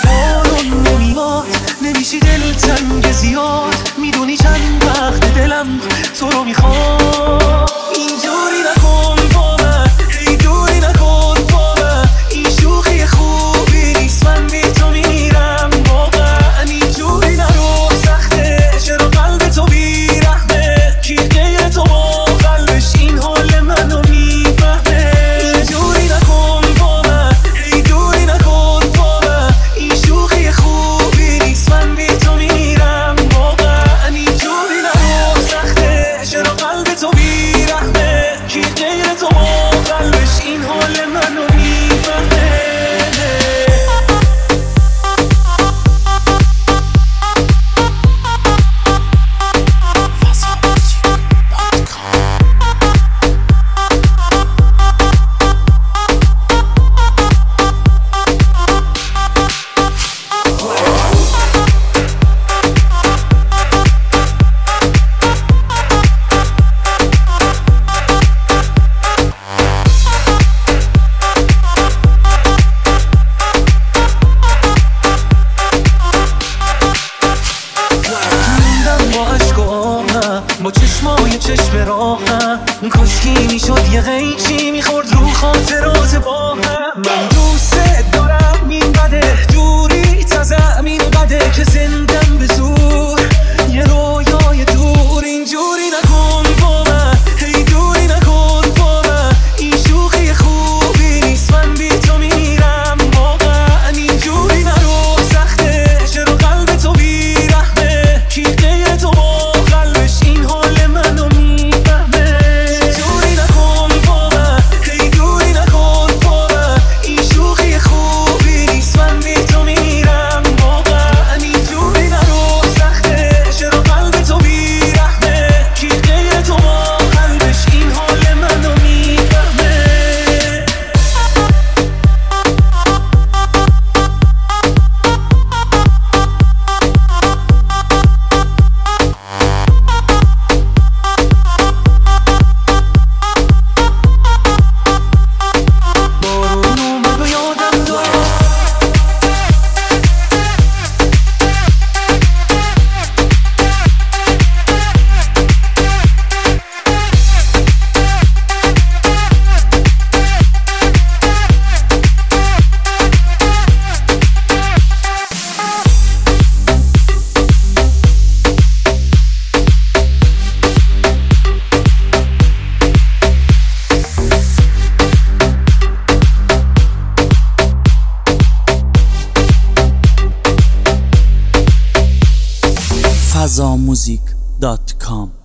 قولون نمیاد، نمیشی دلتنگ زیاد، میدونی چند وقت دلم تو رو میخواد. اینجوری نکن با من، هی دوری نکن با من، این شوخی خوبی نیست، من بی تو میرم واقعا. اینجوری نرو سخته، چرا قلب تو بیرحمه، کی غیر تو با قلبش این حال منو میفهمه. اینجوری نکن با من، هی دوری نکن با من، این شوخی خوبی نیست، من بی تو میرم واقعا. اینجوری نرو سخته، چرا قلب تو بیرحمه، کی غیر تو با قلبش این حال منو میفهمه. با چشمای چشم راهم کاشکی میشد یه غیچی میخورد رو خاطرات با هم. من دوست دارم این بده، دوری تازم این بده که زندم به زور یه رویای دور. اینجوری نکن با من، هی دوری نکن با من، این شوخی خوبی نیست، من بی تو میرم واقعا. اینجوری نرو سخته، چرا قلب تو بیرحمه، کی غیر تو با قلبش این حال منو میفهمه. اینجوری نکن با من، هی دوری نکن با من، این شوخی خوبی نیست، من بی تو میرم واقعا. اینجوری نرو سخته، چرا قلب تو بیرحمه، کی غیر تو با قلبش این حال منو میفهمه. fazamusic.com